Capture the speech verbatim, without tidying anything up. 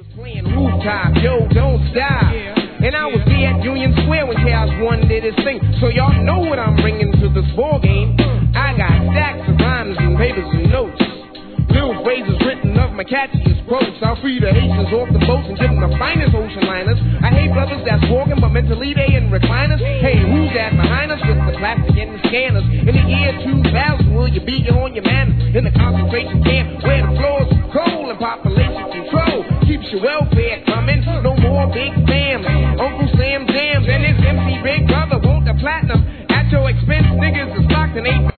Playing rooftop, yo, don't stop. And I was there at Union Square when Chaos One did his thing. So y'all know what I'm bringing to this ball game. I got stacks of rhymes and papers and notes. Little phrases written of my catchiest quotes. I'll free the Haitians off the boats and give them the finest ocean liners. I hate brothers that's walking, but mentally they in recliners. Hey, who's that behind us with the plastic and the scanners? In the year two thousand, will you be on your manners? In the concentration camp where the floors are cold and population control keeps your welfare coming. No more big fams, Uncle Sam Jams and his M C Big Brother want the platinum at your expense. Niggas is locked in eight.